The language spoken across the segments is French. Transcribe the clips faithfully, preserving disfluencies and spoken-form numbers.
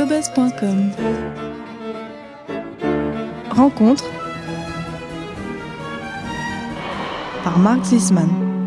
cobuzz point com. Rencontre par Marc Zisman.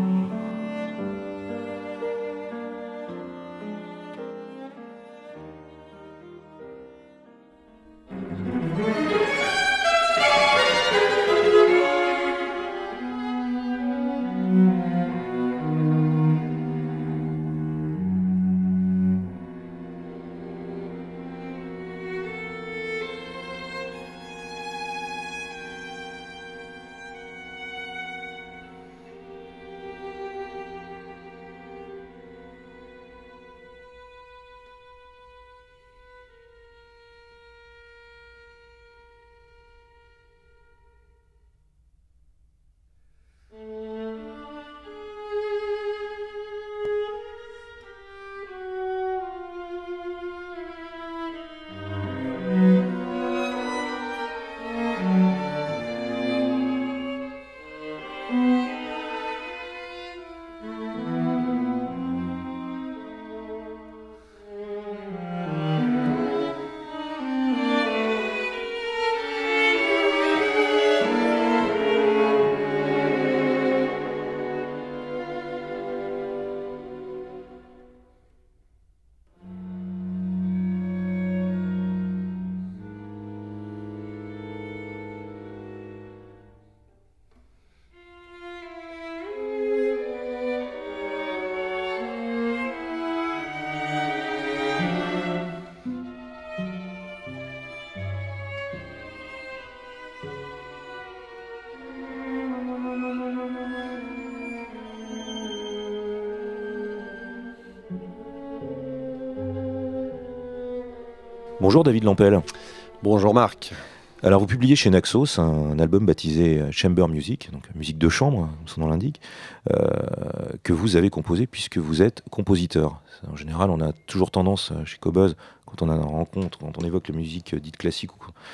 Bonjour David Lampel. Bonjour Marc. Alors vous publiez chez Naxos un album baptisé Chamber Music, donc musique de chambre, son nom l'indique, euh, que vous avez composé puisque vous êtes compositeur. En général, on a toujours tendance chez Cobuzz, quand on a une rencontre, quand on évoque la musique dite classique,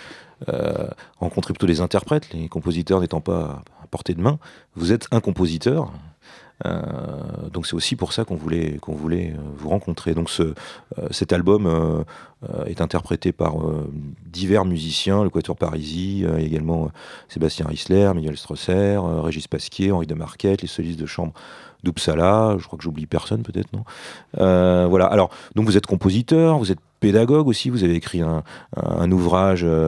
euh, rencontrer plutôt les interprètes, les compositeurs n'étant pas à portée de main. Vous êtes un compositeur. Euh, donc c'est aussi pour ça qu'on voulait, qu'on voulait vous rencontrer. Donc ce, euh, cet album euh, euh, est interprété par euh, divers musiciens, le Quatuor Parisi, euh, également euh, Sébastien Risler, Miguel Strosser, euh, Régis Pasquier, Henri de Marquette, les solistes de chambre d'Uppsala, je crois que j'oublie personne peut-être, non euh, Voilà, alors donc vous êtes compositeur, vous êtes pédagogue aussi, vous avez écrit un, un, un ouvrage euh,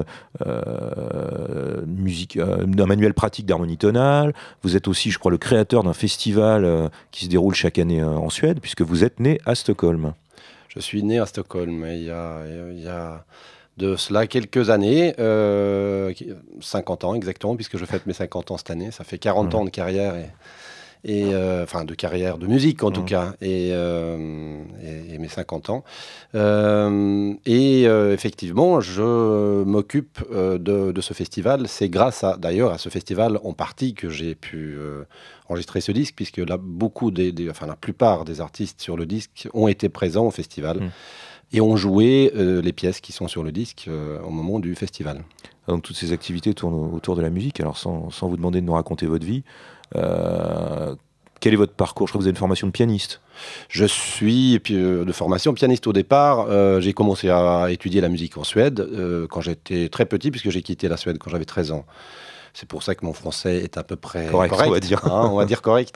euh, musique, euh, un manuel pratique d'harmonie tonale, vous êtes aussi, je crois, le créateur d'un festival euh, qui se déroule chaque année euh, en Suède, puisque vous êtes né à Stockholm. Je suis né à Stockholm il y a, il y a de cela quelques années, euh, cinquante ans exactement, puisque je fête mes cinquante ans cette année, ça fait quarante mmh. ans de carrière et Et euh, enfin de carrière de musique en mmh. tout cas, et, euh, et, et mes cinquante ans. Euh, et euh, effectivement, je m'occupe euh, de, de ce festival. C'est grâce à, d'ailleurs à ce festival en partie que j'ai pu euh, enregistrer ce disque, puisque là, beaucoup des, des, enfin la plupart des artistes sur le disque ont été présents au festival mmh. et ont joué euh, les pièces qui sont sur le disque euh, au moment du festival. Donc toutes ces activités tournent autour de la musique. Alors sans, sans vous demander de nous raconter votre vie, Euh, quel est votre parcours ? Je crois que vous avez une formation de pianiste. Je suis de formation pianiste au départ. Euh, j'ai commencé à étudier la musique en Suède euh, quand j'étais très petit, puisque j'ai quitté la Suède quand j'avais treize ans. C'est pour ça que mon français est à peu près correct, correct on va dire. Hein, on va dire correct.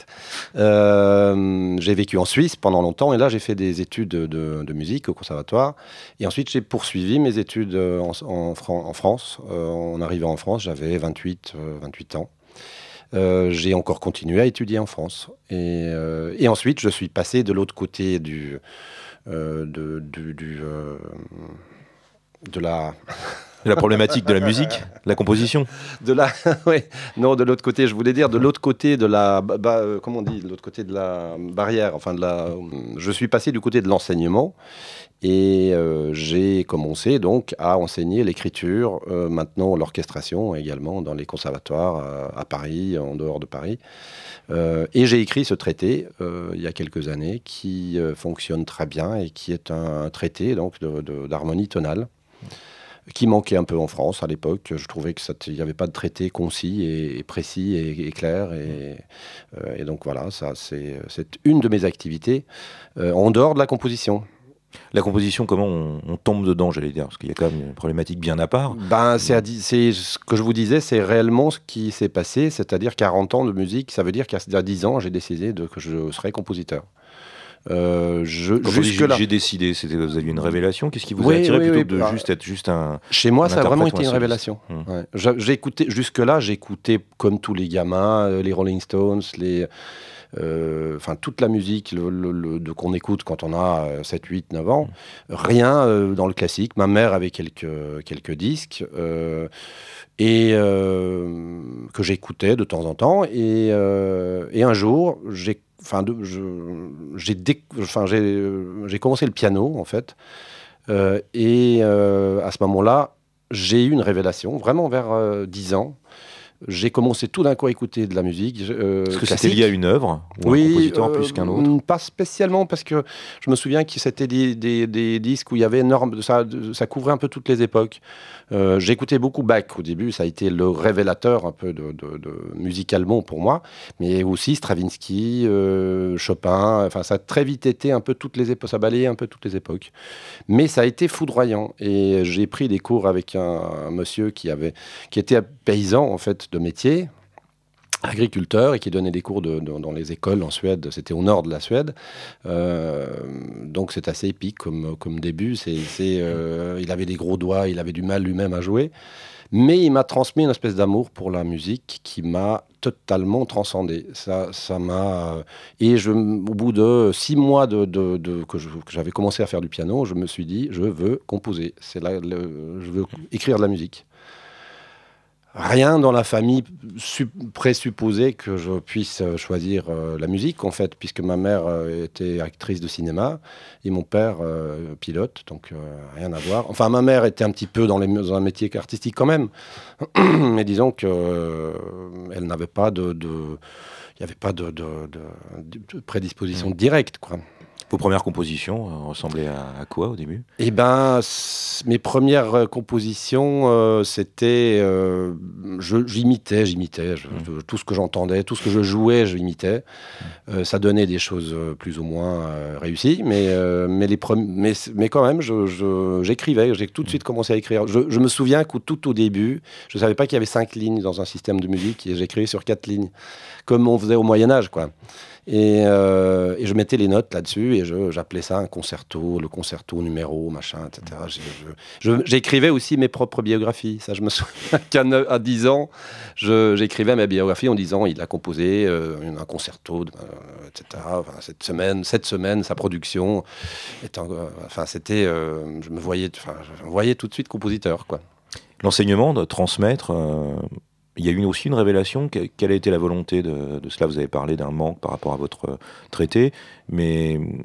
Euh, j'ai vécu en Suisse pendant longtemps, et là j'ai fait des études de, de musique au conservatoire. Et ensuite j'ai poursuivi mes études en, en, en France. Euh, en arrivant en France, j'avais vingt-huit, euh, vingt-huit ans. Euh, j'ai encore continué à étudier en France. Et, euh, et ensuite, je suis passé de l'autre côté du, euh, de, du, du, euh, de la... la problématique de la musique, de la composition. De la, oui, non, de l'autre côté, je voulais dire de l'autre côté de la, bah, euh, comment on dit, de l'autre côté de la barrière. Enfin, de la, je suis passé du côté de l'enseignement. Et euh, j'ai commencé donc à enseigner l'écriture, euh, maintenant l'orchestration également dans les conservatoires à, à Paris, en dehors de Paris. Euh, et j'ai écrit ce traité euh, il y a quelques années qui euh, fonctionne très bien et qui est un, un traité donc de, de, d'harmonie tonale qui manquait un peu en France à l'époque. Je trouvais qu'il n'y avait pas de traité concis et, et précis et, et clair. Et, euh, et donc voilà, ça, c'est, c'est une de mes activités euh, en dehors de la composition. La composition, comment on, on tombe dedans, j'allais dire, parce qu'il y a quand même une problématique bien à part. Ben, c'est, à di- c'est ce que je vous disais, c'est réellement ce qui s'est passé, c'est-à-dire quarante ans de musique, ça veut dire qu'il y a dix ans, j'ai décidé de, que je serais compositeur. Euh, je, Quand on dit jusque j'ai, là. j'ai décidé, c'était, vous aviez une révélation, qu'est-ce qui vous a Oui, attiré oui, plutôt oui, que de bah, juste être juste un... Chez moi, un ça a vraiment interprète ou été un une soliste. révélation. Hum. Ouais. J'a- J'ai écouté, jusque-là, j'écoutais comme tous les gamins, euh, les Rolling Stones, les, euh, enfin toute la musique le, le- le- de, qu'on écoute quand on a euh, sept, huit, neuf ans. Rien euh, dans le classique. Ma mère avait quelques, quelques disques euh, et euh, que j'écoutais de temps en temps. Et, euh, et un jour, j'ai, enfin, de- je- j'ai, déc- enfin, j'ai, euh, j'ai commencé le piano en fait. Euh, et euh, à ce moment-là, j'ai eu une révélation, vraiment vers euh, dix ans. J'ai commencé tout d'un coup à écouter de la musique euh, Est-ce que c'était classique. lié à une œuvre ou à un Oui, compositeur euh, plus qu'un autre? mm, pas spécialement, parce que je me souviens que c'était des, des- des disques où il y avait énorme, ça, ça couvrait un peu toutes les époques. Euh, j'écoutais beaucoup Bach au début, ça a été le révélateur un peu de, de- de musicalement pour moi, mais aussi Stravinsky, euh, Chopin, enfin ça a très vite été un peu toutes les époques, ça balayait un peu toutes les époques. Mais ça a été foudroyant, et j'ai pris des cours avec un, un monsieur qui avait, qui était paysan en fait de métier, agriculteur, et qui donnait des cours de- de- dans les écoles en Suède. C'était au nord de la Suède. Euh, donc c'est assez épique comme, comme début. C'est, c'est, euh, il avait des gros doigts, il avait du mal lui-même à jouer. Mais il m'a transmis une espèce d'amour pour la musique qui m'a totalement transcendé. Ça, ça m'a... Et je, au bout de six mois de, de- de- que, je- que j'avais commencé à faire du piano, je me suis dit, je veux composer. C'est là, le- je veux écrire de la musique. Rien dans la famille su- présupposait que je puisse euh, choisir euh, la musique, en fait, puisque ma mère euh, était actrice de cinéma et mon père euh, pilote, donc euh, rien à voir. Enfin, ma mère était un petit peu dans, les, dans un métier artistique quand même, mais disons que euh, elle n'avait pas de, de- il n'y avait pas de, de- de- de prédisposition directe, quoi. Vos premières compositions euh, ressemblaient à, à quoi au début? Eh ben, c- mes premières euh, compositions, euh, c'était, euh, je- j'imitais, j'imitais, je- Mmh. je- tout ce que j'entendais, tout ce que je jouais, je imitais. Euh, ça donnait des choses euh, plus ou moins euh, réussies, mais, euh, mais, les premi- mais, mais quand même, je- je- j'écrivais, j'ai tout de suite commencé à écrire. Je, je me souviens qu'au tout au début, je ne savais pas qu'il y avait cinq lignes dans un système de musique, et j'écrivais sur quatre lignes, comme on faisait au Moyen-Âge, quoi. Et, euh, et je mettais les notes là-dessus et je- j'appelais ça un concerto, le concerto numéro, machin, et cetera. J'ai- je- je- J'écrivais aussi mes propres biographies. Ça, je me souviens qu'à neuf- à dix ans, je- j'écrivais ma biographie en disant il a composé euh, un concerto, euh, et cetera. Enfin, cette semaine, cette semaine, sa production. Étant, euh, enfin, c'était, euh, je me voyais, enfin, je me voyais tout de suite compositeur, quoi. L'enseignement, de transmettre, euh, il y a eu aussi une révélation. Que- Quelle a été la volonté de, de cela? Vous avez parlé d'un manque par rapport à votre euh, traité, mais hum,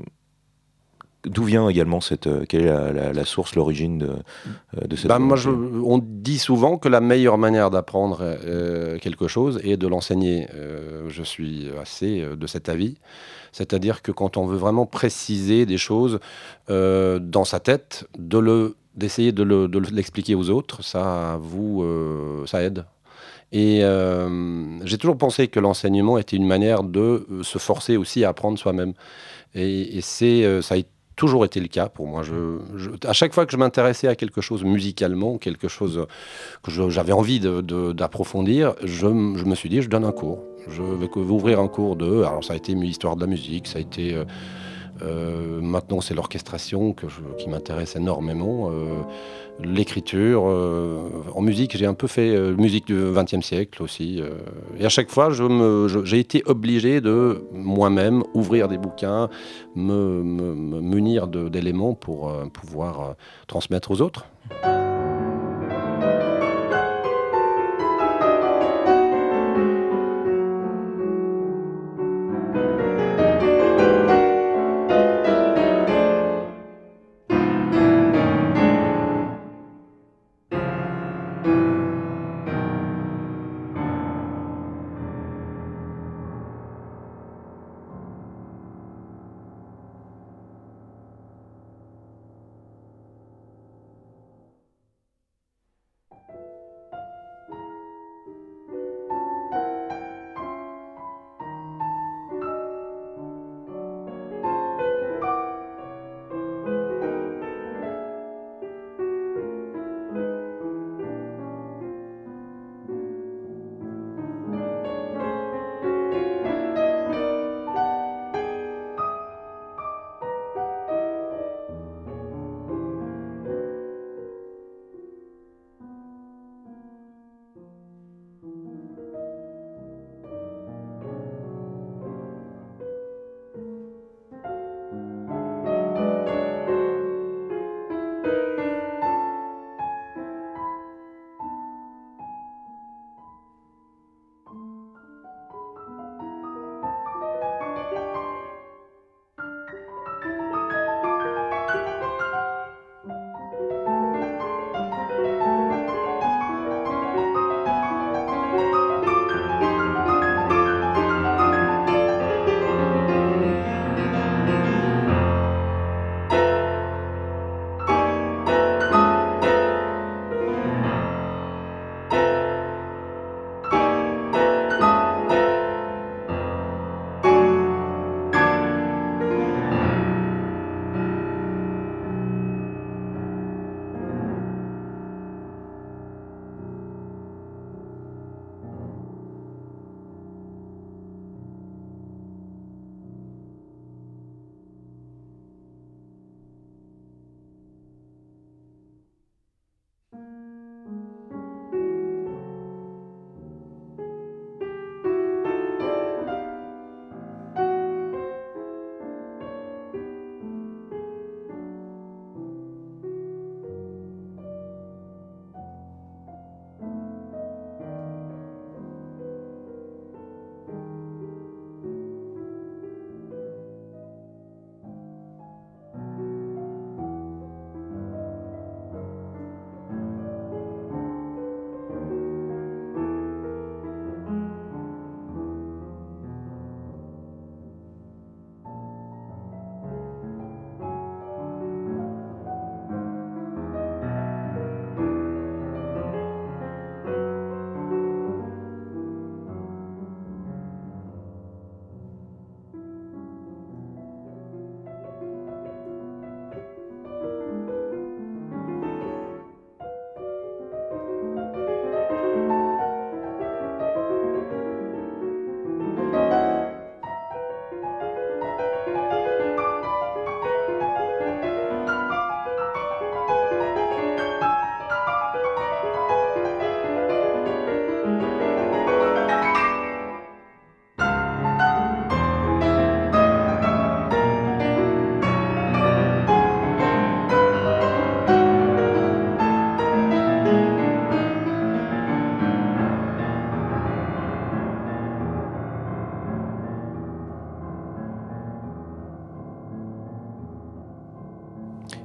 d'où vient également cette... euh, quelle est la, la- la source, l'origine de, euh, de cette Bah, moi, volonté? je- on dit souvent que la meilleure manière d'apprendre euh, quelque chose est de l'enseigner. Euh, je suis assez euh, de cet avis. C'est-à-dire que quand on veut vraiment préciser des choses euh, dans sa tête, de le, d'essayer de, le- de l'expliquer aux autres, ça vous, euh, ça aide. Et euh, j'ai toujours pensé que l'enseignement était une manière de euh, se forcer aussi à apprendre soi-même. Et, et c'est, euh, ça a toujours été le cas pour moi. Je, je- à chaque fois que je m'intéressais à quelque chose musicalement, quelque chose que je- j'avais envie de- de- d'approfondir, je, m- je me suis dit, je donne un cours. Je vais co- ouvrir un cours de... Alors ça a été l'histoire de la musique, ça a été... euh, euh, maintenant c'est l'orchestration que je- qui m'intéresse énormément. euh, L'écriture. euh, en musique, j'ai un peu fait euh, musique du vingtième siècle aussi. euh, et à chaque fois, je me, je- j'ai été obligé de moi-même ouvrir des bouquins, me, me- me munir de- d'éléments pour euh, pouvoir euh, transmettre aux autres.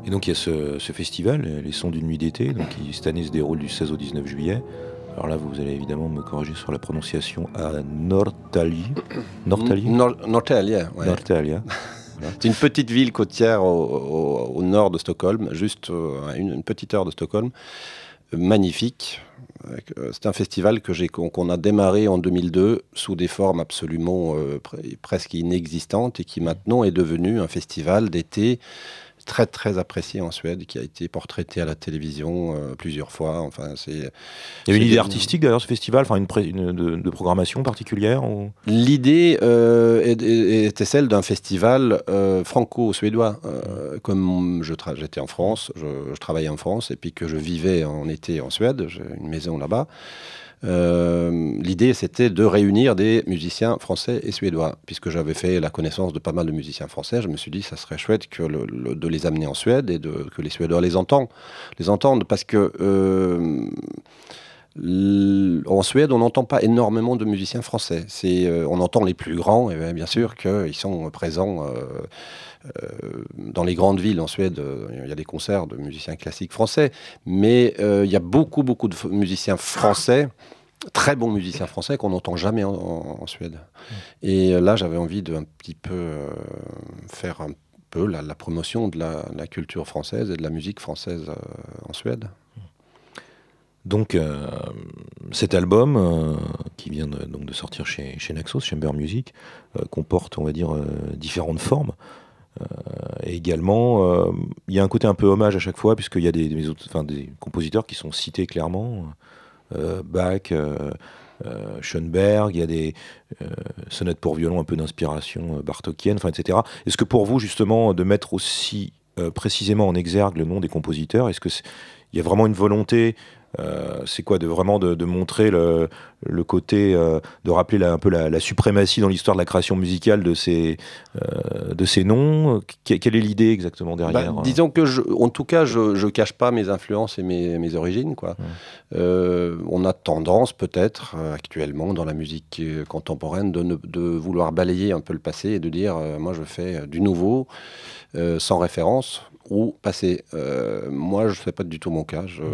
Et donc il y a ce, ce festival, les Sons d'une nuit d'été, donc qui cette année se déroule du seize au dix-neuf juillet. Alors là, vous allez évidemment me corriger sur la prononciation à Norrtälje. Norrtälje Nor- Norrtälje, ouais. Norrtälje. Voilà. C'est une petite ville côtière au, au- au nord de Stockholm, juste euh, une, une petite heure de Stockholm, euh, magnifique. Euh, C'est un festival que j'ai, qu'on, qu'on a démarré en deux mille deux sous des formes absolument euh, pre- presque inexistantes et qui maintenant est devenu un festival d'été très très apprécié en Suède, qui a été portraité à la télévision euh, plusieurs fois. Enfin, c'est, Il y a c'est une idée des- artistique derrière ce festival, enfin une, pré- une de, de programmation particulière ou... L'idée euh, est- est- était celle d'un festival euh, franco-suédois. Euh, comme je tra- j'étais en France, je, je travaillais en France, et puis que je vivais en été en Suède, j'ai une maison là-bas. Euh, l'idée, c'était de réunir des musiciens français et suédois. Puisque j'avais fait la connaissance de pas mal de musiciens français, je me suis dit ça serait chouette que le- le- de les amener en Suède et de, que les Suédois les entendent. Les entendent parce que... euh, L- En Suède, on n'entend pas énormément de musiciens français. C'est, euh, on entend les plus grands, et bien, bien sûr qu'ils sont présents euh, euh, dans les grandes villes en Suède. euh, Il y a des concerts de musiciens classiques français, mais euh, il y a beaucoup, beaucoup de f- musiciens français, très bons musiciens français qu'on n'entend jamais en, en- en Suède. Et euh, là, j'avais envie de un petit peu euh, faire un peu la, la promotion de la, la culture française et de la musique française euh, en Suède. Donc euh, cet album, euh, qui vient de, donc de sortir chez, chez Naxos, Chamber Music, euh, comporte, on va dire, euh, différentes formes. Euh, et également, euh, il y a un côté un peu hommage à chaque fois, puisqu'il y a des, des, autres, enfin, des compositeurs qui sont cités clairement. Euh, Bach, euh, euh, Schoenberg, il y a des euh, sonnettes pour violon un peu d'inspiration euh, bartokienne, enfin, et cetera. Est-ce que pour vous, justement, de mettre aussi euh, précisément en exergue le nom des compositeurs, est-ce que c'est- il y a vraiment une volonté, euh, c'est quoi, de vraiment de, de montrer le, le côté, euh, de rappeler la- un peu la, la suprématie dans l'histoire de la création musicale de ces, euh, de ces noms? Que- Quelle est l'idée exactement Bah, derrière? euh disons que, je, en tout cas, je ne cache pas mes influences et mes, mes origines, quoi. Ouais. Euh, on a tendance, peut-être, euh, actuellement, dans la musique euh, contemporaine, de, ne- de vouloir balayer un peu le passé et de dire, euh, moi, je fais euh, du nouveau, euh, sans référence, ou passé. Euh, moi, je ne fais pas du tout mon cas. Je,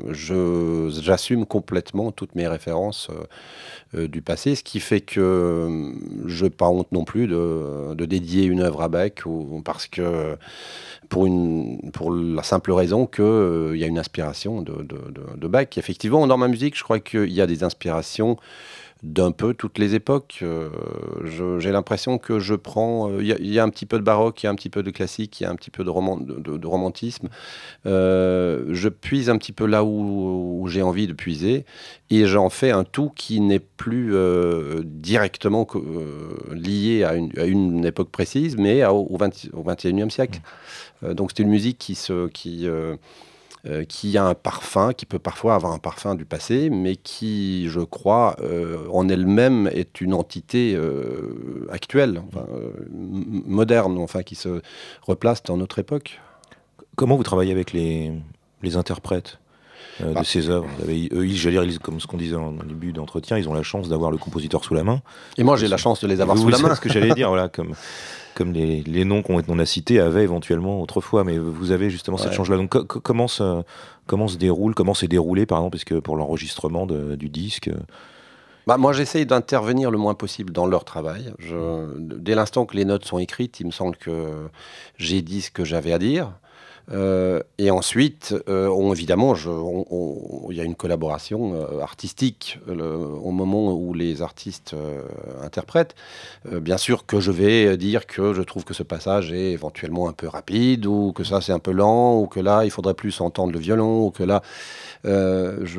je- j'assume complètement toutes mes références euh, euh, du passé, ce qui fait que euh, je n'ai pas honte non plus de, de dédier une œuvre à Bach, ou, parce que pour, une, pour la simple raison qu'il euh, y a une inspiration de, de, de, de Bach. Effectivement, dans ma musique, je crois qu'il y a des inspirations d'un peu toutes les époques. Euh, je- j'ai l'impression que je prends... Il y, y a un petit peu de baroque, il y a un petit peu de classique, il y a un petit peu de, roman, de, de, de romantisme. Euh, je puise un petit peu là où, où j'ai envie de puiser, et j'en fais un tout qui n'est plus euh, directement co- euh, lié à une, à une époque précise, mais à- au, vingt, au vingt et unième siècle. Euh, donc c'est une musique qui, se, qui, euh, euh, qui a un parfum, qui peut parfois avoir un parfum du passé, mais qui, je crois, euh, en elle-même est une entité euh, actuelle, enfin, euh, m- moderne, enfin, qui se replace dans notre époque. Comment vous travaillez avec les, les interprètes euh, Bah. de ces œuvres? Vous avez- Eux, ils, j'allais dire, ils- comme ce qu'on disait en début d'entretien, ils ont la chance d'avoir le compositeur sous la main. Et moi, j'ai la chance de les avoir Vous, sous la c'est main. ce que j'allais dire, voilà, comme, comme les, les noms qu'on qu'on a cités avaient éventuellement autrefois, mais vous avez justement cette Ouais. chance-là. Donc, co- co- comment, se, comment se déroule, comment s'est déroulé, par exemple, parce que pour l'enregistrement de- du disque, Bah, moi, j'essaye d'intervenir le moins possible dans leur travail. Je, dès l'instant que les notes sont écrites, il me semble que j'ai dit ce que j'avais à dire. Euh, et ensuite, euh, on, évidemment, je- on- on- il y a une collaboration euh, artistique euh, le- au moment où les artistes euh, interprètent. Euh, bien sûr que je vais dire que je trouve que ce passage est éventuellement un peu rapide, ou que ça c'est un peu lent, ou que là il faudrait plus entendre le violon, ou que là... euh, je...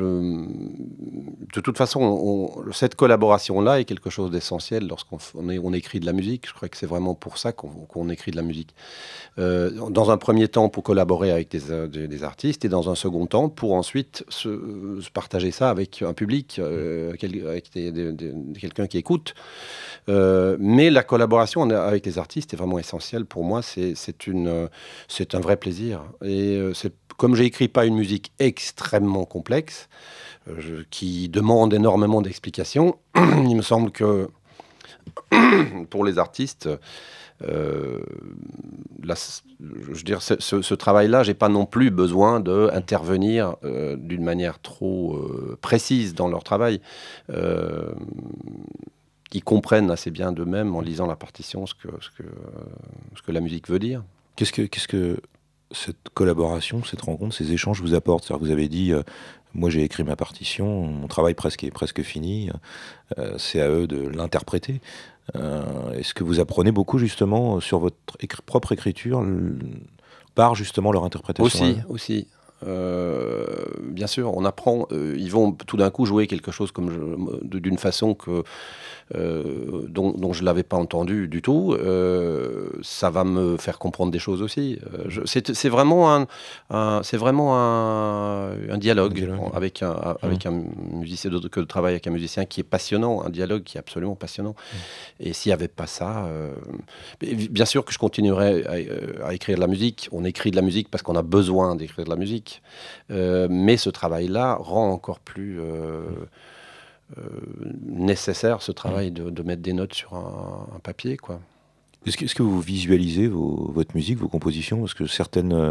De toute façon, on- cette collaboration-là est quelque chose d'essentiel lorsqu'on f- on, est- on écrit de la musique. Je crois que c'est vraiment pour ça qu'on qu'on écrit de la musique. Euh, dans un premier temps, pour collaborer avec des, euh, des- des artistes, et dans un second temps, pour ensuite se, se partager ça avec un public, euh, quel- avec des- des- des- quelqu'un qui écoute. Euh, mais la collaboration avec les artistes est vraiment essentielle pour moi. C'est c'est une, euh, c'est un vrai plaisir. Et euh, c'est- comme j'ai écrit pas une musique extrêmement complexe, euh, je- qui demande énormément d'explications, il me semble que pour les artistes, euh, là, je veux dire, ce, ce, ce travail-là, j'ai pas non plus besoin d'intervenir euh, d'une manière trop euh, précise dans leur travail. Euh, ils comprennent assez bien d'eux-mêmes en lisant la partition ce que, ce que, ce que la musique veut dire. Qu'est-ce que, qu'est-ce que cette collaboration, cette rencontre, ces échanges vous apportent? C'est-à-dire que vous avez dit, euh, moi j'ai écrit ma partition, mon travail presque est presque fini, euh, c'est à eux de l'interpréter. Euh, est-ce que vous apprenez beaucoup justement sur votre écri- propre écriture l- par justement leur interprétation? Aussi, aussi. Euh, bien sûr, on apprend. Euh, ils vont tout d'un coup jouer quelque chose comme je, d'une façon que euh, dont, dont je l'avais pas entendu du tout. Euh, ça va me faire comprendre des choses aussi. Euh, je, c'est, c'est vraiment un, un c'est vraiment un, un dialogue, Un dialogue. avec un avec un musicien de, que de travail avec un musicien qui est passionnant, un dialogue qui est absolument passionnant. Mmh. Et s'il y avait pas ça, euh, bien sûr que je continuerais à, à écrire de la musique. On écrit de la musique parce qu'on a besoin d'écrire de la musique. Euh, mais ce travail-là rend encore plus euh, euh, nécessaire ce travail de, de mettre des notes sur un, un papier, quoi. Est-ce que, est-ce que vous visualisez vos, votre musique, vos compositions? Parce que certaines, euh,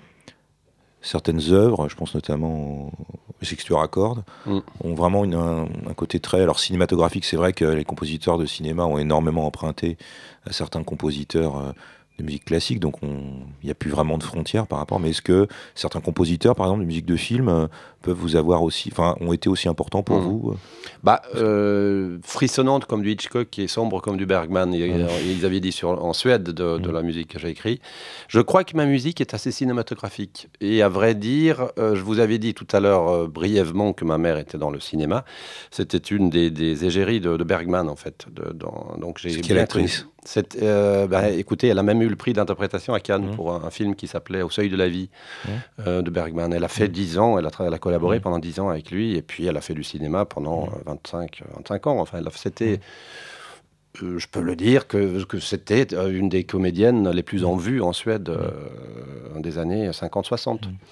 certaines œuvres, je pense notamment aux Sextuor à cordes, mm. ont vraiment une, un, un côté très... Alors cinématographique, c'est vrai que les compositeurs de cinéma ont énormément emprunté à certains compositeurs euh, de musique classique, donc il n'y a plus vraiment de frontières par rapport. Mais est-ce que certains compositeurs, par exemple, de musique de film, euh, peuvent vous avoir aussi, enfin, ont été aussi importants pour mmh. vous? Bah, euh, frissonnante comme du Hitchcock et sombre comme du Bergman. Et, mmh. Ils avaient dit sur, en Suède de, de mmh. la musique que j'ai écrite. Je crois que ma musique est assez cinématographique. Et à vrai dire, euh, je vous avais dit tout à l'heure euh, brièvement que ma mère était dans le cinéma. C'était une des, des égéries de, de Bergman, en fait. De, dans, donc j'ai C'est quelle actrice? C'est, euh, bah, écoutez, elle a même eu le prix d'interprétation à Cannes mmh. pour un, un film qui s'appelait Au seuil de la vie mmh. euh, de Bergman. Elle a fait dix ans, elle a, elle a collaboré mmh. pendant dix ans avec lui, et puis elle a fait du cinéma pendant mmh. vingt-cinq, vingt-cinq ans. Enfin, elle a, c'était, mmh. euh, je peux le dire, que, que c'était une des comédiennes les plus en vue en Suède euh, des années cinquante soixante. Mmh.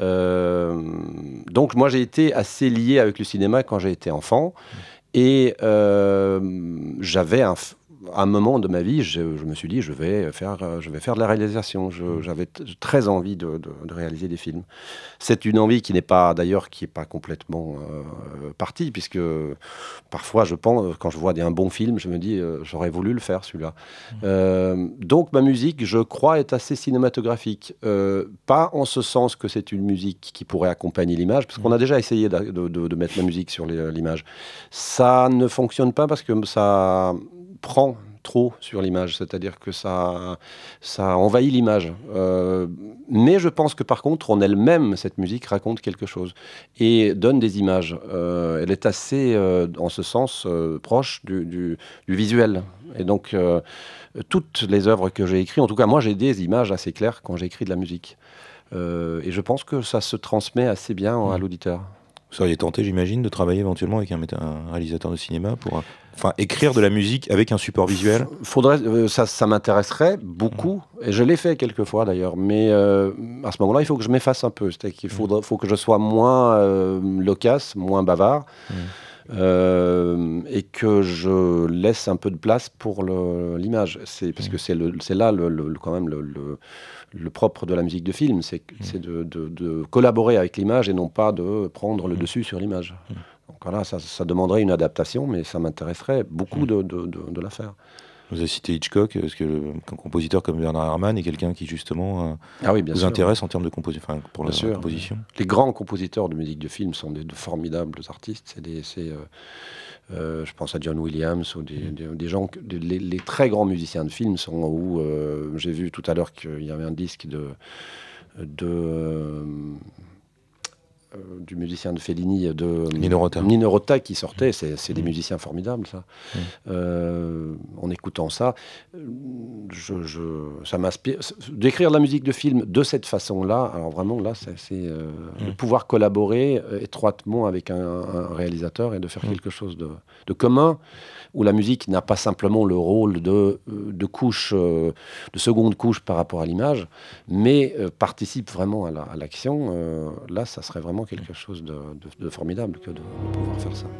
Euh, donc moi, j'ai été assez lié avec le cinéma quand j'ai été enfant, mmh. et euh, j'avais un... À un moment de ma vie, je, je me suis dit, je vais faire, je vais faire de la réalisation. Je, j'avais t- très envie de, de, de réaliser des films. C'est une envie qui n'est pas, d'ailleurs, qui n'est pas complètement euh, partie, puisque parfois, je pense, quand je vois des, un bon film, je me dis, euh, j'aurais voulu le faire, celui-là. Mmh. Euh, donc, ma musique, je crois, est assez cinématographique. Euh, pas en ce sens que c'est une musique qui pourrait accompagner l'image, parce qu'on a déjà essayé de, de, de, de mettre la musique sur les, l'image. Ça ne fonctionne pas parce que ça prend trop sur l'image, c'est-à-dire que ça, ça envahit l'image. Euh, mais je pense que par contre, en elle-même, cette musique raconte quelque chose et donne des images. Euh, elle est assez, euh, en ce sens, euh, proche du, du, du visuel. Et donc, euh, toutes les œuvres que j'ai écrites, en tout cas, moi, j'ai des images assez claires quand j'écris de la musique. Euh, et je pense que ça se transmet assez bien à l'auditeur. Vous seriez tenté, j'imagine, de travailler éventuellement avec un, un réalisateur de cinéma pour enfin, écrire de la musique avec un support visuel? Faudrait, euh, ça, ça m'intéresserait beaucoup, mmh. et je l'ai fait quelques fois d'ailleurs, mais euh, à ce moment-là, il faut que je m'efface un peu. C'est-à-dire qu'il faudra, faut que je sois moins euh, loquace, moins bavard, mmh. euh, et que je laisse un peu de place pour le, l'image. C'est, parce mmh. que c'est, le, c'est là, le, le, quand même, le... le le propre de la musique de film, c'est, mmh. c'est de, de, de collaborer avec l'image et non pas de prendre le mmh. dessus sur l'image. Mmh. Donc voilà, ça, ça demanderait une adaptation, mais ça m'intéresserait beaucoup mmh. de, de, de, de la faire. Vous avez cité Hitchcock, est-ce que un compositeur comme Bernard Herrmann est quelqu'un qui justement euh, ah oui, bien vous sûr. intéresse en termes de composition, enfin, pour bien la, sûr. la composition? Les grands compositeurs de musique de film sont des, de formidables artistes. C'est des, c'est, euh, euh, je pense à John Williams ou des, mmh. des, des gens, des, les, les très grands musiciens de film sont où euh, j'ai vu tout à l'heure qu'il y avait un disque de, de euh, euh, du musicien de Fellini, de Nino Rota, Nino Rota qui sortait. C'est, c'est mmh. des musiciens formidables, ça. Mmh. Euh, en écoutant ça, je, je, ça m'inspire. D'écrire de la musique de film de cette façon-là, alors vraiment, là, c'est, c'est euh, mmh. de pouvoir collaborer étroitement avec un, un réalisateur et de faire mmh. quelque chose de, de commun, où la musique n'a pas simplement le rôle de, de couche, de seconde couche par rapport à l'image, mais participe vraiment à, la, à l'action. Euh, là, ça serait vraiment quelque chose de, de, de formidable que de, de pouvoir faire ça.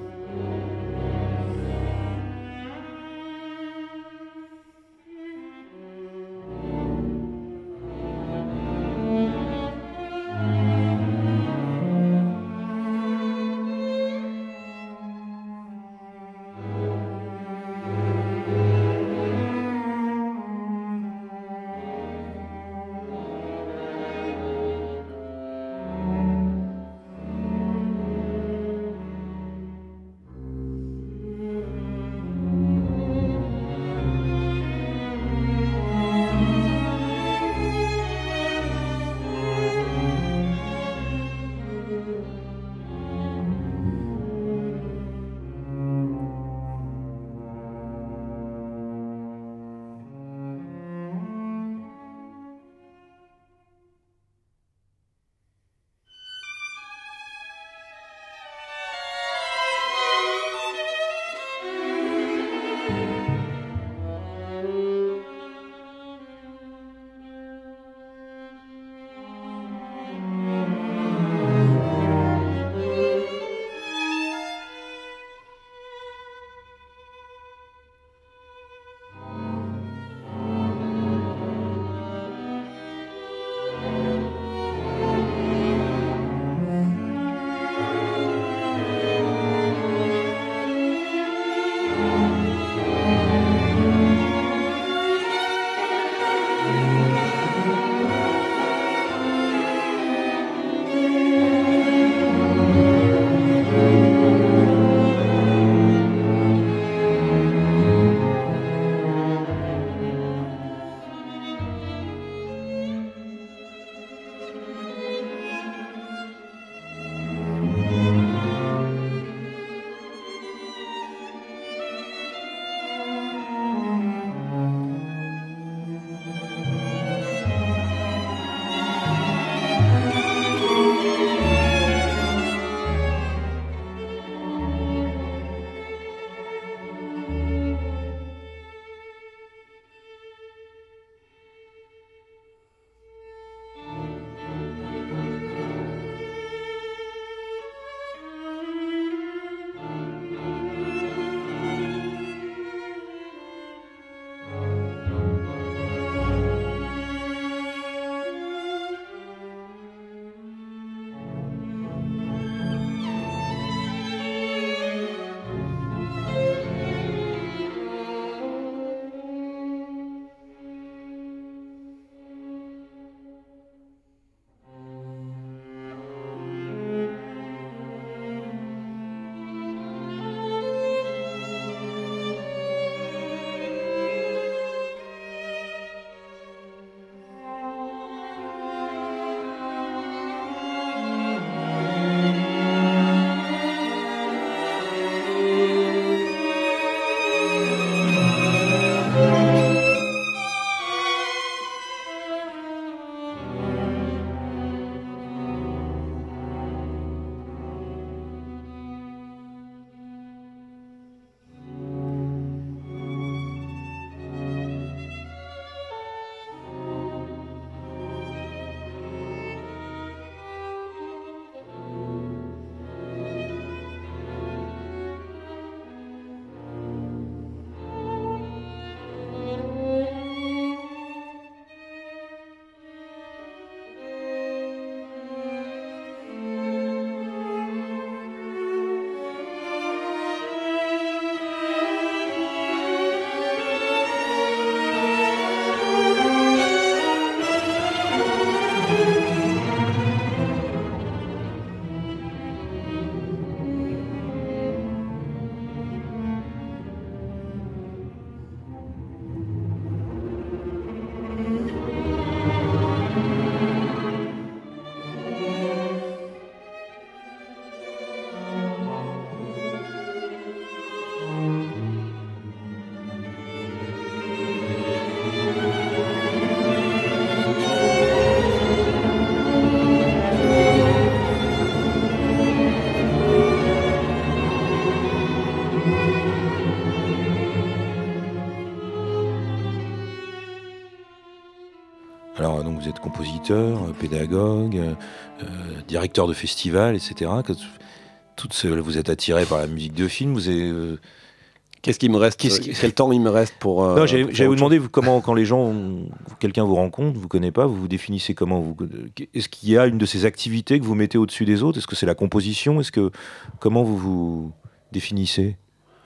donc vous êtes compositeur, euh, pédagogue, euh, euh, directeur de festival, et cetera. Que, toutes ce, vous êtes attiré par la musique de film. Vous avez, euh, Qu'est-ce qu'il me reste Qu'est-ce qui- Quel temps il me reste pour. euh, non, j'allais pour faire j'allais vous autre chose demander vous, comment, quand les gens, ont- quelqu'un vous rencontre, vous connaît pas, vous vous définissez comment vous, est-ce qu'il y a une de ces activités que vous mettez au-dessus des autres? Est-ce que c'est la composition? Est-ce que comment vous vous définissez?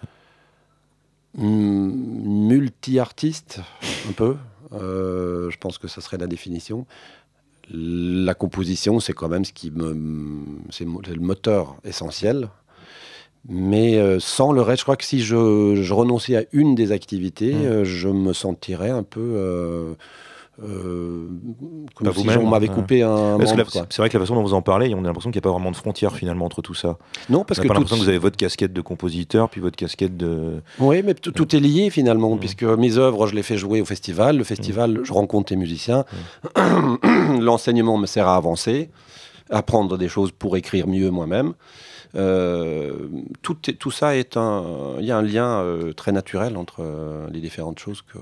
Hmm, multi-artiste, un peu. Euh, je pense que ça serait la définition. La composition, c'est quand même ce qui me, c'est mo- c'est le moteur essentiel. Mais euh, sans le reste, je crois que si je, je renonçais à une des activités, Mmh. euh, je me sentirais un peu euh, euh, comme Pas si vous-même, on m'avait ouais. coupé un Parce que membre, la- quoi. c'est vrai que la façon dont vous en parlez, on a l'impression qu'il n'y a pas vraiment de frontière finalement entre tout ça. Non, parce On que n'a pas tout, l'impression que vous avez votre casquette de compositeur, puis votre casquette de. oui, mais tout, tout est lié finalement, Mmh. puisque mes œuvres, je les fais jouer au festival. Le festival, je rencontre les musiciens. L'enseignement me sert à avancer, à apprendre des choses pour écrire mieux moi-même. Euh, tout, est- tout ça est un. Il y a un lien euh, très naturel entre euh, les différentes choses que,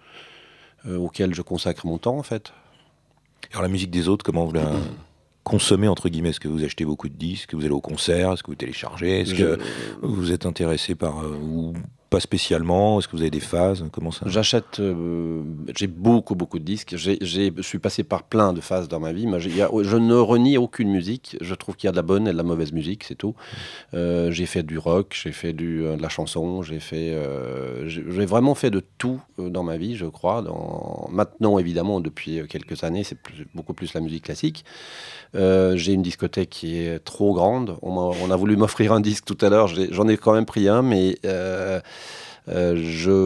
euh, auxquelles je consacre mon temps, en fait. Alors la musique des autres, comment vous la consommez entre guillemets? Est-ce que vous achetez beaucoup de disques? Est-ce que vous allez au concert? Est-ce que vous téléchargez? Est-ce Je- que vous êtes intéressé par euh, ou pas spécialement? Est-ce que vous avez des phases? Comment ça? J'achète, euh, j'ai beaucoup, beaucoup de disques. J'ai, j'ai- je suis passé par plein de phases dans ma vie. Mais j'ai- il y a- je ne renie aucune musique. Je trouve qu'il y a de la bonne et de la mauvaise musique, c'est tout. Euh, j'ai fait du rock, j'ai fait du, euh, de la chanson, j'ai fait, euh, j'ai, j'ai vraiment fait de tout euh, dans ma vie, je crois. Dans... Maintenant, évidemment, depuis quelques années, c'est plus- beaucoup plus la musique classique. Euh, j'ai une discothèque qui est trop grande. On, m'a- on a voulu m'offrir un disque tout à l'heure. J'ai- J'en ai quand même pris un, mais euh, euh,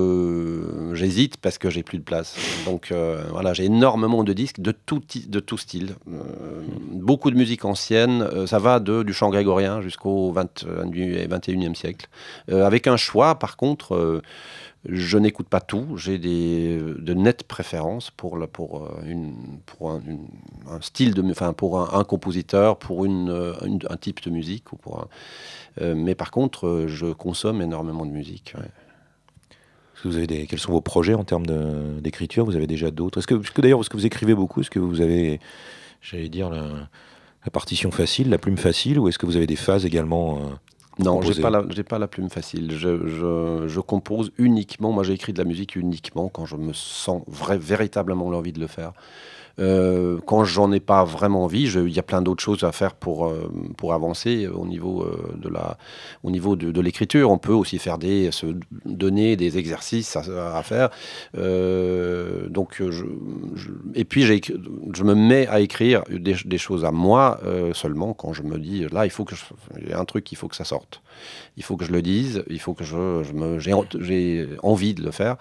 je, j'hésite parce que j'ai plus de place. Donc euh, voilà, j'ai énormément de disques de tout, ti- de tout style. Euh, beaucoup de musique ancienne. Euh, ça va de, du chant grégorien jusqu'au vingt, vingt et unième siècle. Euh, avec un choix, par contre. Euh, je n'écoute pas tout. J'ai des, de nettes préférences pour, le, pour, euh, une, pour un, une- un style de, mu- enfin pour un, un compositeur, pour une, euh, une- un type de musique. Ou pour un- euh, mais par contre, euh, je consomme énormément de musique. Ouais. Est-ce que vous avez des, quels sont vos projets en termes de- d'écriture? Vous avez déjà d'autres? Est-ce que, est-ce que d'ailleurs, est-ce que vous écrivez beaucoup? Est-ce que vous avez, j'allais dire, la, la partition facile, la plume facile, ou est-ce que vous avez des phases également euh, pour Non, j'ai composer? pas la, j'ai pas la plume facile. Je, je, je compose uniquement. Moi, j'écris de la musique uniquement quand je me sens vrai, véritablement l'envie de le faire. Euh, quand j'en ai pas vraiment envie, je- il y a plein d'autres choses à faire pour, euh, pour avancer au niveau, euh, de, la, au niveau de, de l'écriture. On peut aussi faire des, se donner des exercices à, à faire. Euh, donc, je, je- et puis, j'ai, écrit- je me mets à écrire des, des choses à moi euh, seulement quand je me dis, là, il faut que je, il y a un truc, il faut que ça sorte. Il faut que je le dise, il faut que je, je me, j'ai, j'ai envie de le faire.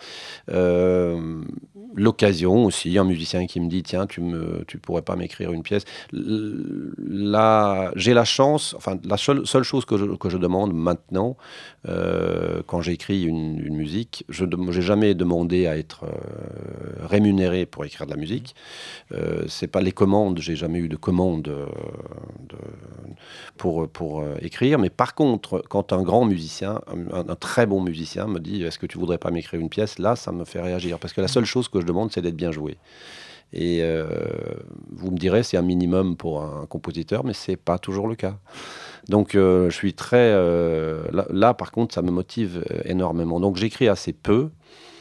Euh, L'occasion aussi, un musicien qui me dit tiens, tu me, tu pourrais pas m'écrire une pièce. L- Là, j'ai la chance, enfin la seule, seule chose que je, que je demande maintenant, euh, quand j'écris une, une musique, je n'ai jamais demandé à être euh, rémunéré pour écrire de la musique. Euh, c'est pas les commandes, j'ai jamais eu de commande euh, de, pour, pour euh, écrire. Mais par contre, quand un grand musicien, un, un très bon musicien me dit est-ce que tu voudrais pas m'écrire une pièce, là, ça me fait réagir. Parce que la seule chose que je demande, c'est d'être bien joué. Et euh, vous me direz, c'est un minimum pour un compositeur, mais c'est pas toujours le cas. Donc, euh, je suis très... euh, là, là, par contre, ça me motive euh, énormément. Donc, j'écris assez peu.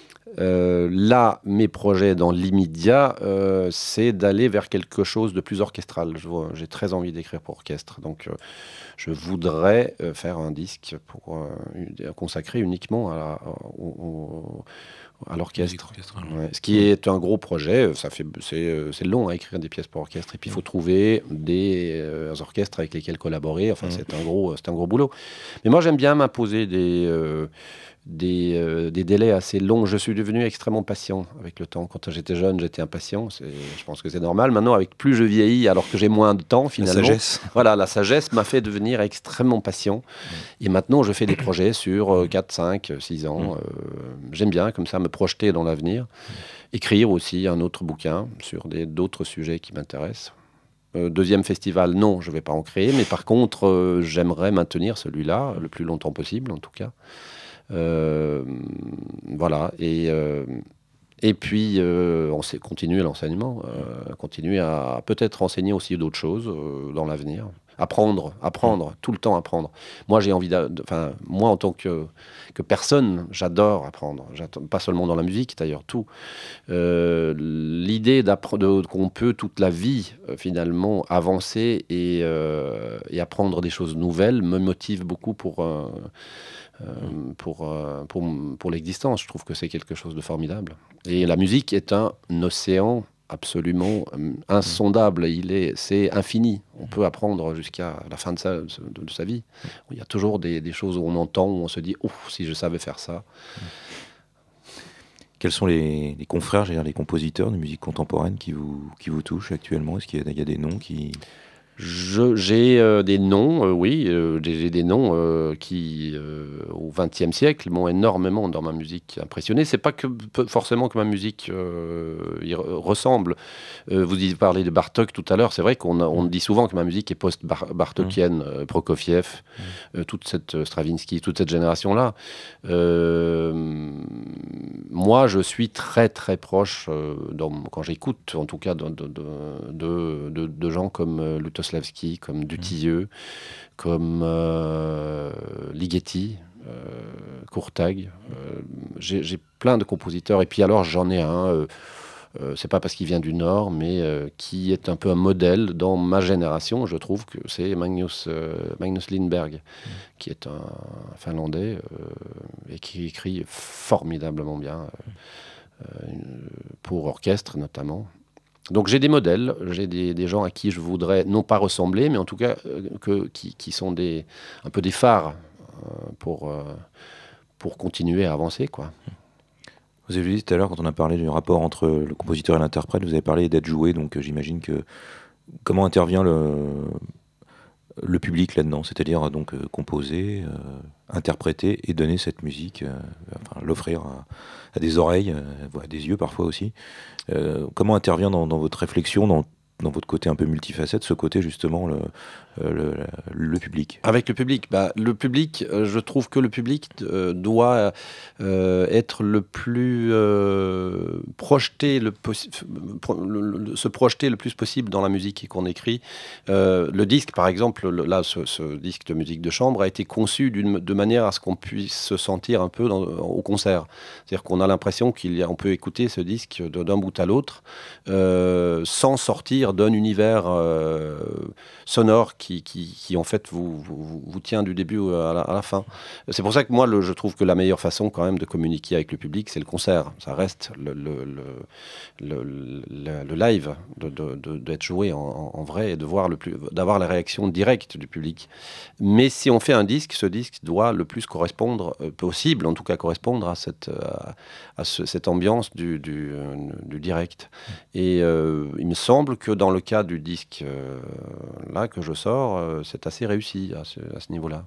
Euh, là, mes projets dans l'immédiat, euh, c'est d'aller vers quelque chose de plus orchestral. Je vois, j'ai très envie d'écrire pour orchestre. Donc, euh, je voudrais euh, faire un disque pour euh, consacrer uniquement à, la, au, au, à l'orchestre. Ouais. Ce qui est un gros projet. Ça fait, c'est, c'est long à écrire des pièces pour orchestre. Et puis, il faut trouver des euh, orchestres avec lesquels collaborer. Enfin, mmh. c'est un gros, c'est un gros boulot. Mais moi, j'aime bien m'imposer des... Euh, Des, euh, des délais assez longs. Je suis devenu extrêmement patient avec le temps. Quand j'étais jeune, j'étais impatient. C'est, je pense que c'est normal. Maintenant, avec plus je vieillis, alors que j'ai moins de temps, finalement. La sagesse. Voilà, la sagesse m'a fait devenir extrêmement patient. Mmh. Et maintenant, je fais des projets sur euh, quatre, cinq, six ans. Mmh. Euh, j'aime bien, comme ça, me projeter dans l'avenir. Mmh. Écrire aussi un autre bouquin sur des, d'autres sujets qui m'intéressent. Euh, deuxième festival, non, je ne vais pas en créer. Mais par contre, euh, j'aimerais maintenir celui-là le plus longtemps possible, en tout cas. Euh, voilà, et, euh, Et puis, euh, on sait continuer l'enseignement, euh, continuer à peut-être enseigner aussi d'autres choses euh, dans l'avenir. Apprendre, apprendre, tout le temps apprendre. Moi, j'ai envie de, enfin, moi en tant que, que personne, j'adore apprendre. J'attends, pas seulement dans la musique, d'ailleurs, tout. Euh, l'idée d'apprendre, qu'on peut toute la vie, euh, finalement, avancer et, euh, et apprendre des choses nouvelles me motive beaucoup pour, euh, euh, pour, euh, pour, pour l'existence. Je trouve que c'est quelque chose de formidable. Et la musique est un océan absolument euh, insondable. Il est, c'est infini. On peut apprendre jusqu'à la fin de sa, de, de sa vie. Il y a toujours des, des choses où on entend, où on se dit « Ouf, si je savais faire ça ». Quels sont les, les confrères, j'allais dire, les compositeurs de musique contemporaine qui vous, qui vous touchent actuellement? Est-ce qu'il y a, il y a des noms qui... Je, j'ai euh, des noms, euh, oui, euh, j'ai, j'ai des noms euh, qui, euh, au vingtième siècle, m'ont énormément dans ma musique impressionné. C'est pas que peu- forcément que ma musique euh, y re- ressemble. Euh, vous y parlez de Bartók tout à l'heure. C'est vrai qu'on a- on dit souvent que ma musique est post-bartokienne, euh, Prokofiev, euh, toute cette euh, Stravinsky, toute cette génération-là. Euh, moi, je suis très très proche, euh, dans, quand j'écoute, en tout cas, de, de, de, de, de- de gens comme euh, Lutosławski, comme Dutilleux, comme euh, Ligeti, euh, Courtag. Euh, j'ai, j'ai plein de compositeurs. Et puis alors, j'en ai un. Euh, euh, c'est pas parce qu'il vient du Nord, mais euh, qui est un peu un modèle dans ma génération. Je trouve que c'est Magnus, euh, Magnus Lindberg, qui est un Finlandais euh, et qui écrit formidablement bien euh, pour orchestre notamment. Donc j'ai des modèles, j'ai des, des gens à qui je voudrais non pas ressembler, mais en tout cas euh, que, qui, qui sont des, un peu des phares euh, pour, euh, pour continuer à avancer, quoi. Vous avez dit tout à l'heure, quand on a parlé du rapport entre le compositeur et l'interprète, vous avez parlé d'être joué, donc euh, j'imagine que... Comment intervient le, le public là-dedans? C'est-à-dire donc euh, composer, euh, interpréter et donner cette musique, euh, enfin l'offrir à, à des oreilles, euh, à des yeux parfois aussi. Euh, comment intervient dans, dans votre réflexion, dans, dans votre côté un peu multifacette, ce côté justement, le, euh, le, le public? Avec le public, bah, le public, euh, je trouve que le public euh, doit euh, être le plus euh, projeté, le possi- pro- le- le- se projeter le plus possible dans la musique qu'on écrit. Euh, le disque, par exemple, le- là, ce, ce disque de musique de chambre a été conçu d'une, de manière à ce qu'on puisse se sentir un peu dans, au concert. C'est-à-dire qu'on a l'impression qu'il y a, on peut écouter ce disque de- d'un bout à l'autre euh, sans sortir d'un univers euh, sonore qui, qui, qui en fait vous, vous, vous tient du début à la, à la fin. C'est pour ça que moi le, je trouve que la meilleure façon quand même de communiquer avec le public, c'est le concert. Ça reste le, le, le, le, le, le live, de, de, de, d'être joué en, en vrai et de voir le plus, d'avoir la réaction directe du public. Mais si on fait un disque, ce disque doit le plus correspondre euh, possible, en tout cas correspondre à cette, à, à ce, cette ambiance du, du, euh, du direct. Et euh, il me semble que dans le cas du disque euh, là que je sors, euh, c'est assez réussi à ce, à ce niveau-là.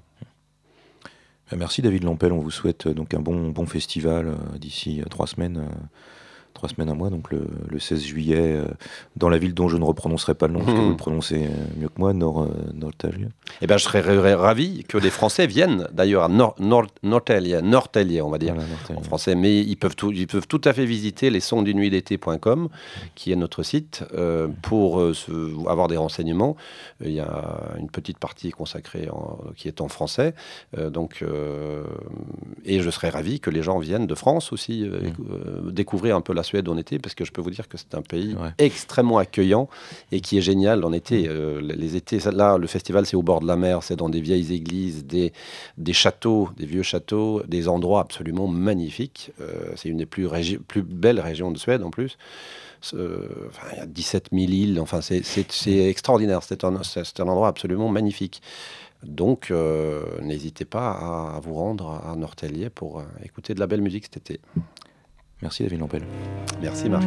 Merci David Lampel, on vous souhaite euh, donc un bon, bon festival euh, d'ici euh, trois semaines. Euh, trois semaines à moi, donc le, le seize juillet, euh, dans la ville dont je ne reprononcerai pas le nom, parce que vous le prononcez euh, mieux que moi, Nord, euh, Norrtälje. Eh ben, je serais r- r- ravi que des Français viennent, d'ailleurs, à Nor- Nor- Norrtälje, Norrtälje, on va dire, Voilà, Norrtälje. en français. Mais ils peuvent tout, ils peuvent tout à fait visiter les sons du nuit d'été point com, qui est notre site, euh, pour euh, se- avoir des renseignements. Il y a une petite partie consacrée en- qui est en français. Euh, donc, euh, et je serais ravi que les gens viennent de France aussi, euh, écou- euh, découvrir un peu la Suède en été, parce que je peux vous dire que c'est un pays Ouais. extrêmement accueillant et qui est génial en été. Euh, les, les étés, ça, là, le festival, c'est au bord de la mer, c'est dans des vieilles églises, des, des châteaux, des vieux châteaux, des endroits absolument magnifiques. Euh, c'est une des plus, régi- plus belles régions de Suède en plus. Euh, enfin, il y a dix-sept mille îles, enfin, c'est, c'est, c'est extraordinaire. C'est un, c'est, c'est un endroit absolument magnifique. Donc, euh, n'hésitez pas à, à vous rendre à Norrtälje pour euh, écouter de la belle musique cet été. Merci David Lampel. Merci Marc.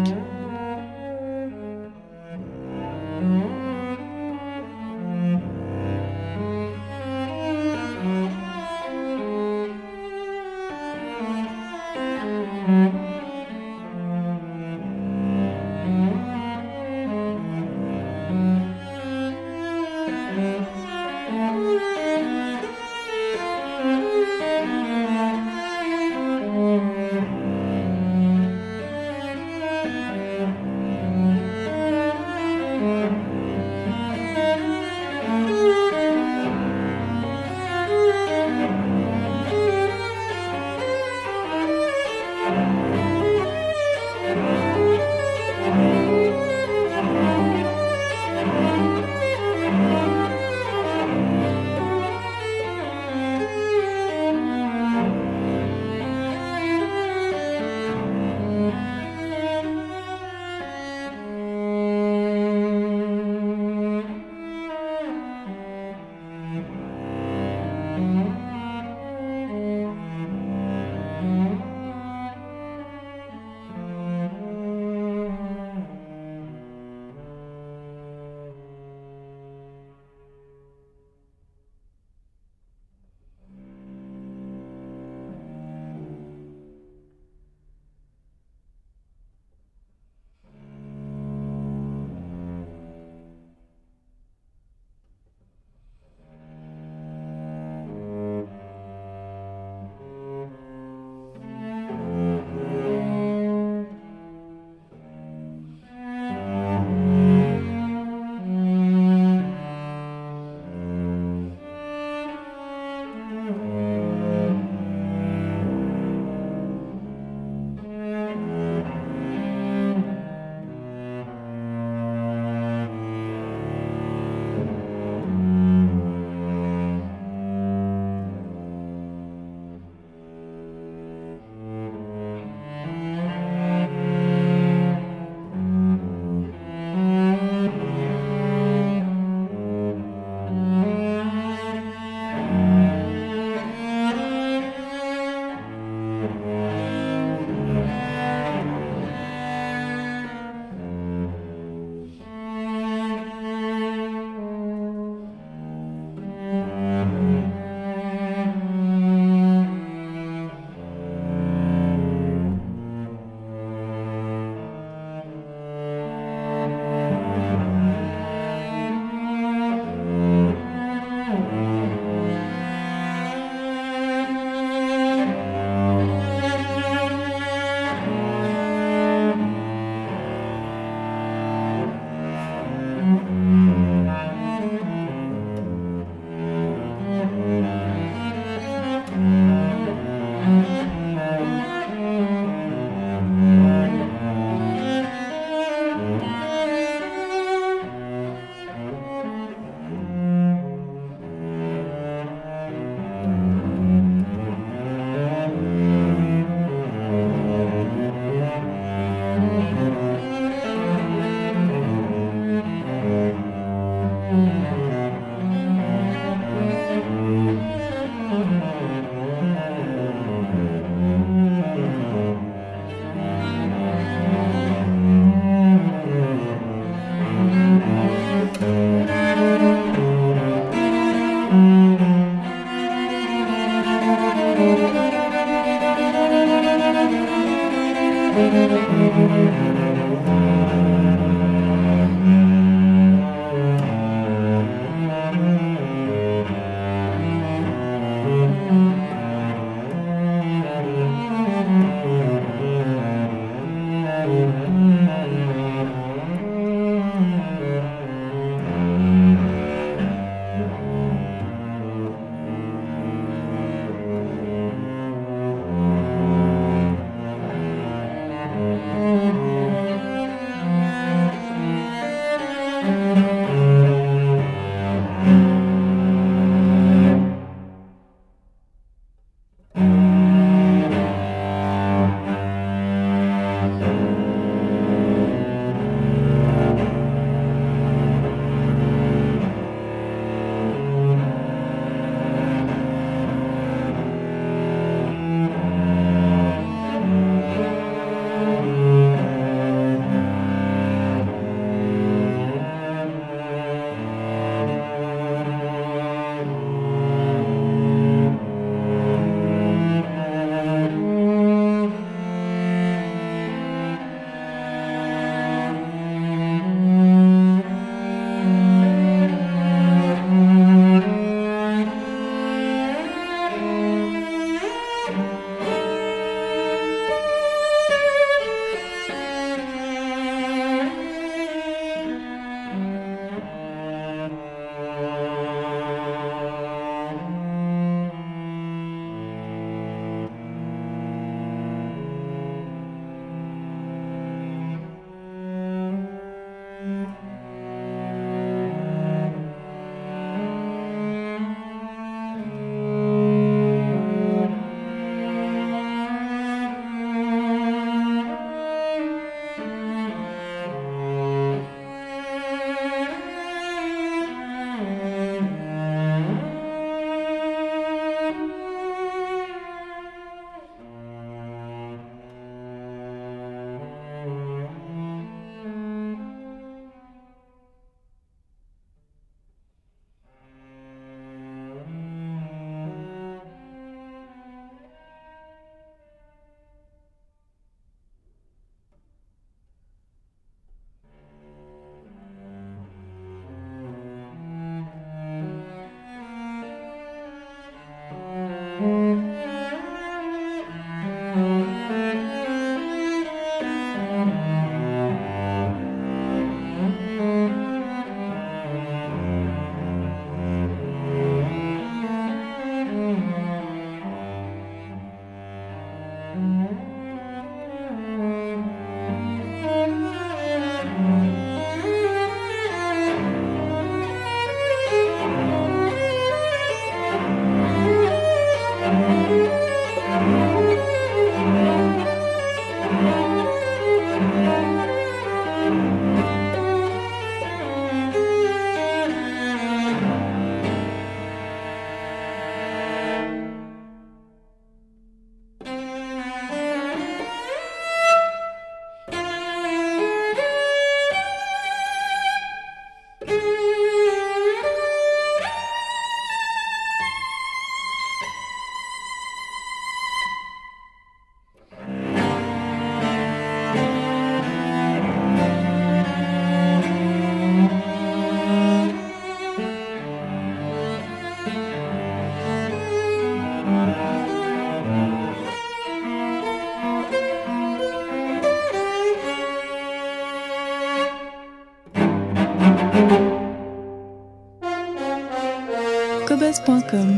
cobuzz point com.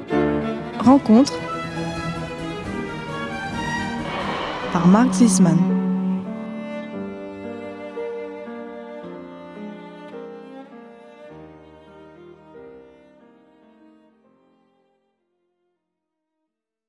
Rencontre par Marc Zisman.